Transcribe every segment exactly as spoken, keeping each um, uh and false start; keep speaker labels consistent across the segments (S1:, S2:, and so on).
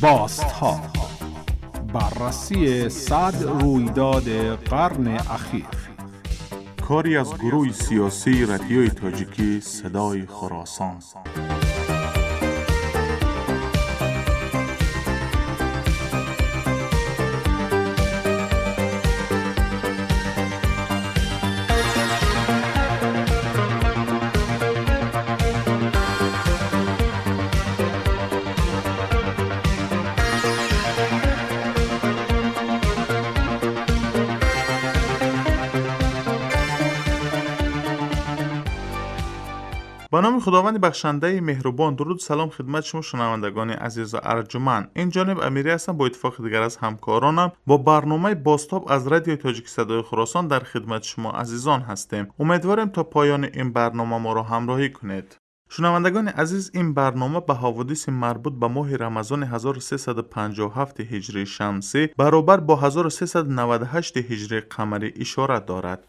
S1: باستها، بررسی صد رویداد قرن اخیر.
S2: کاری از گروه سیاسی رادیوی تاجیکی صدای خراسان. با نام خداوند بخشنده مهربان. درود سلام خدمت شما شنوندگان عزیز و ارجمند. این جانب امیری هستم. با اتفاق دیگر از همکارانم با برنامه باستاب از رادیو تاجیک صدای خراسان در خدمت شما عزیزان هستیم. امیدوارم تا پایان این برنامه ما را همراهی کنید. شنوندگان عزیز، این برنامه به حوادث مربوط به ماه رمضان هزار و سیصد و پنجاه و هفت هجری شمسی برابر با هزار و سیصد و نود و هشت هجری قمری اشاره دارد.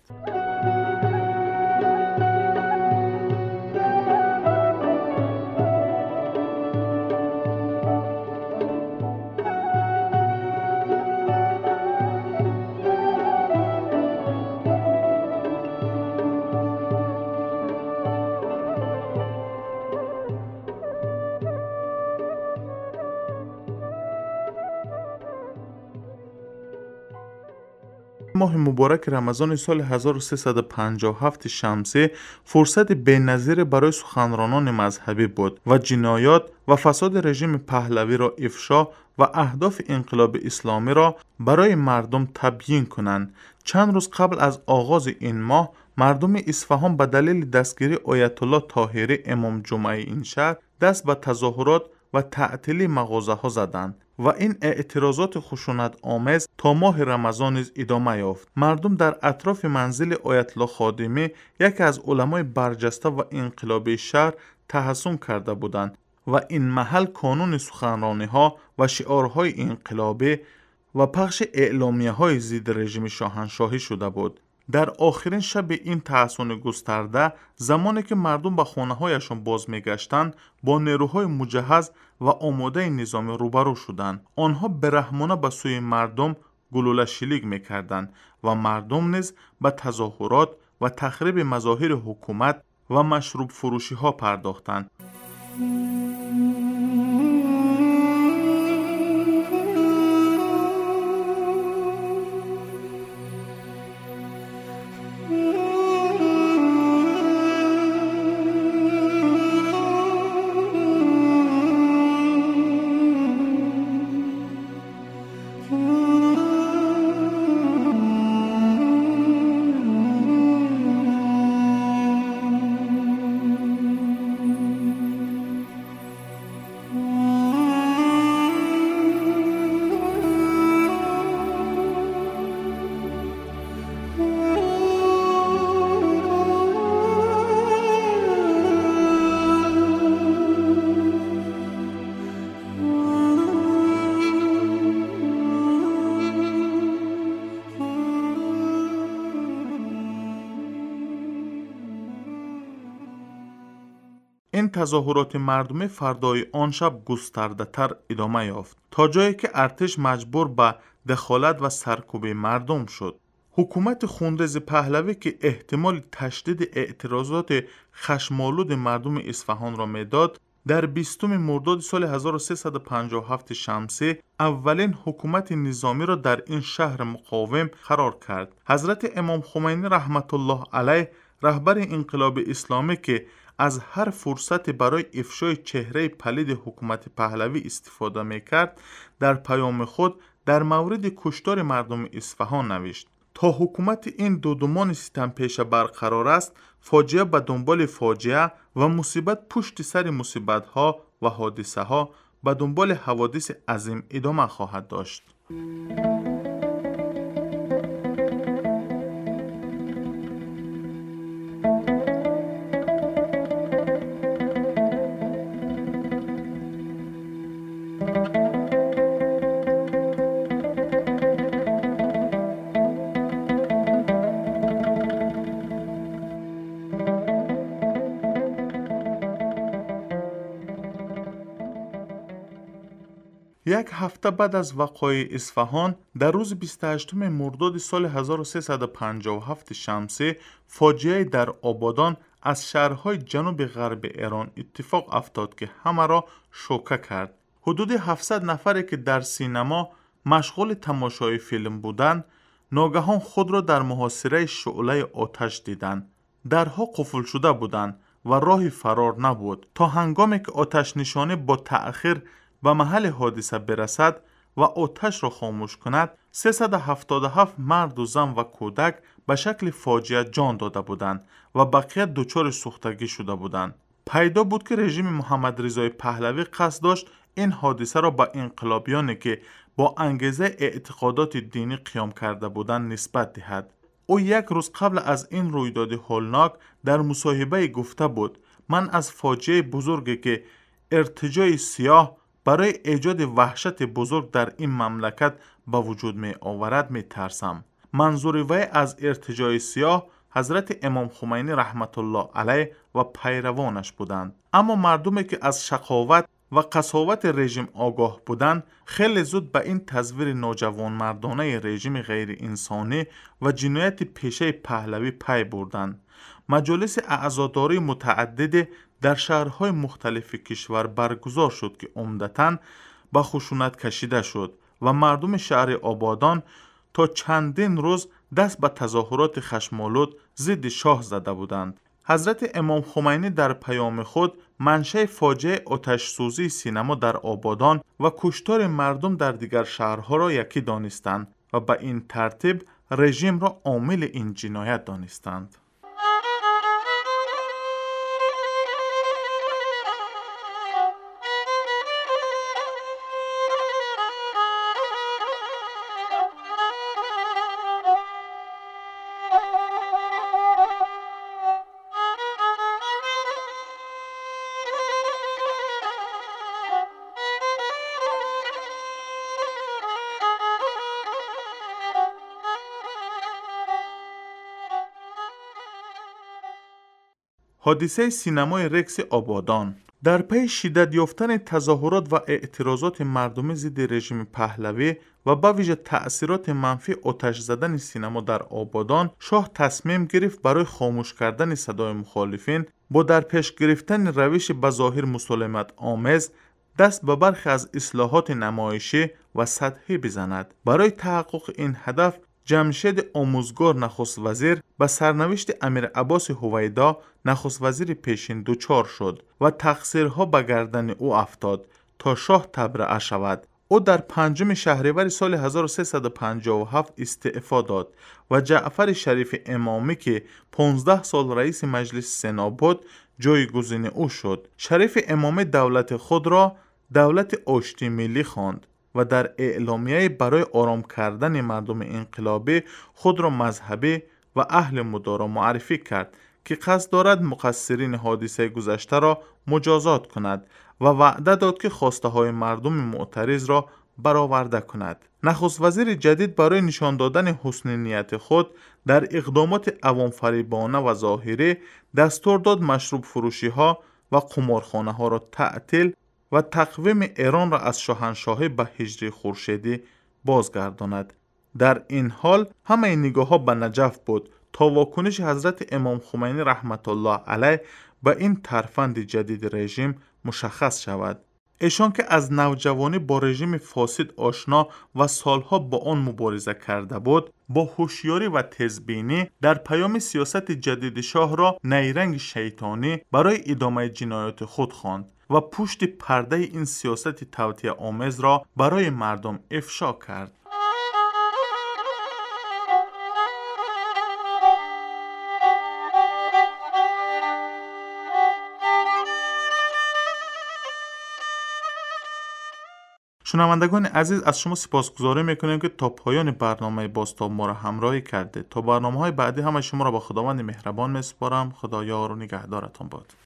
S2: ماه مبارک رمضان سال هزار و سیصد و پنجاه و هفت شمسی فرصت بی‌نظیر برای سخنرانان مذهبی بود و جنایات و فساد رژیم پهلوی را افشا و اهداف انقلاب اسلامی را برای مردم تبیین کنند. چند روز قبل از آغاز این ماه مردم اصفهان به دلیل دستگیری آیت الله طاهری امام جمعه این شهر دست به تظاهرات و تعطیلی مغازه ها زدند و این اعتراضات خشونت آمیز تا ماه رمضان نیز ادامه یافت. مردم در اطراف منزل آیت الله خادمی، یکی از علمای برجسته و انقلابی شهر، تحصن کرده بودند و این محل کانون سخنرانی ها و شعارهای انقلابی و پخش اعلامیه های ضد رژیم شاهنشاهی شده بود. در آخرین شب این تحصن گسترده، زمانی که مردم به خانه هایشان باز میگشتند، با نیروهای مجهز و آماده نظامی روبرو شدند. آنها برحمانه به سوی مردم گلوله شلیک میکردند و مردم نیز به تظاهرات و تخریب مظاهر حکومت و مشروب فروشی ها پرداختند. این تظاهرات مردمی فردای آن شب گسترده تر ادامه یافت تا جایی که ارتش مجبور به دخالت و سرکوب مردم شد. حکومت خونریز پهلوی که احتمال تشدید اعتراضات خشمالود مردم اصفهان را میداد، در بیستم مرداد سال هزار و سیصد و پنجاه و هفت شمسی اولین حکومت نظامی را در این شهر مقاوم قرار کرد. حضرت امام خمینی رحمت الله علیه، رهبر انقلاب اسلامی که از هر فرصت برای افشای چهره پلید حکومت پهلوی استفاده میکرد، در پیام خود در مورد کشتار مردم اصفهان نوشت: تا حکومت این دودمان ستم پیشه برقرار است، فاجعه به دنبال فاجعه و مصیبت پشت سر مصیبت ها و حادثه ها به دنبال حوادث عظیم ادامه خواهد داشت. یک هفته بعد از وقایع اصفهان در روز بیست و هشتم مرداد سال هزار و سیصد و پنجاه و هفت شمسی فاجعه در آبادان از شهرهای جنوب غرب ایران اتفاق افتاد که همه را شوکه کرد. حدود هفتصد نفری که در سینما مشغول تماشای فیلم بودند ناگهان خود را در محاصره شعله آتش دیدند. درها قفل شده بودند و راه فرار نبود تا هنگامی که آتش نشانی با تأخیر به محل حادثه برسد و آتش را خاموش کند، سیصد و هفتاد و هفت مرد و زن و کودک به شکل فاجعه جان داده بودند و بقیه دچار سوختگی شده بودند. پیدا بود که رژیم محمد رضای پهلوی قصد داشت این حادثه را به انقلابیانی که با انگیزه اعتقادات دینی قیام کرده بودند نسبت دهد. او یک روز قبل از این رویداد هولناک در مصاحبه گفته بود: من از فاجعه بزرگی که ارتجاع سیاه برای ایجاد وحشت بزرگ در این مملکت به وجود می آورد می ترسم. منظور وی از ارتجاع سیاه حضرت امام خمینی رحمت الله علیه و پیروانش بودند. اما مردمی که از شقاوت و قساوت رژیم آگاه بودند خیلی زود به این تصویر نوجوان مردانه رژیم غیر انسانی و جنایت پیشه پهلوی پی بردند. مجالس اعزاداری متعدد در شهرهای مختلف کشور برگزار شد که عمدتاً به خشونت کشیده شد و مردم شهر آبادان تا چندین روز دست به تظاهرات خشم‌آلود ضد شاه زده بودند. حضرت امام خمینی در پیام خود منشأ فاجعه آتش سوزی سینما در آبادان و کشتار مردم در دیگر شهرها را یکی دانستند و به این ترتیب رژیم را عامل این جنایت دانستند. حادثه سینمای رکس آبادان در پی شدت یافتن تظاهرات و اعتراضات مردمی ضد رژیم پهلوی و به ویژه تأثیرات منفی آتش زدن سینما در آبادان، شاه تصمیم گرفت برای خاموش کردن صدای مخالفین با در پیش گرفتن روش بظاهر مسالمت آمیز دست به برخی از اصلاحات نمایشی و سطحی بزند. برای تحقق این هدف جمشید آموزگار نخست وزیر به سرنوشت امیر عباس هویدا نخست وزیر پیشین دچار شد و تقصیرها به گردن او افتاد تا شاه تبرئه شود. او در پنجم شهریور سال هزار و سیصد و پنجاه و هفت استعفا داد و جعفر شریف امامی که پانزده سال رئیس مجلس سنا بود جایگزین او شد. شریف امامی دولت خود را دولت آشتی ملی خواند و در اعلامیه برای آرام کردن مردم انقلابی خود را مذهبی و اهل مدارا معرفی کرد که قصد دارد مقصرین حادثه گذشته را مجازات کند و وعده داد که خواسته های مردم معترض را برآورده کند. نخست وزیر جدید برای نشان دادن حسن نیت خود در اقدامات عوام فریبانه و ظاهری دستور داد مشروب فروشی ها و قمارخانه ها را تعطیل و تقویم ایران را از شاهنشاهی به هجری خورشیدی بازگرداند. در این حال همه نگاه ها به نجف بود تا واکنش حضرت امام خمینی رحمت الله علیه به این ترفند جدید رژیم مشخص شود. ایشان که از نوجوانی با رژیم فاسد آشنا و سالها با آن مبارزه کرده بود، با هوشیاری و تیزبینی در پیام سیاست جدید شاه را نیرنگ شیطانی برای ادامه جنایات خود خواند و پشت پرده این سیاست توطئه آمیز را برای مردم افشا کرد. شنوندگان عزیز، از شما سپاسگزاری میکنیم که تا پایان برنامه بازتاب ما را همراهی کرده. تا برنامه های بعدی همه شما را با خداوند مهربان میسپارم. خدا یار و نگهدارتان باد.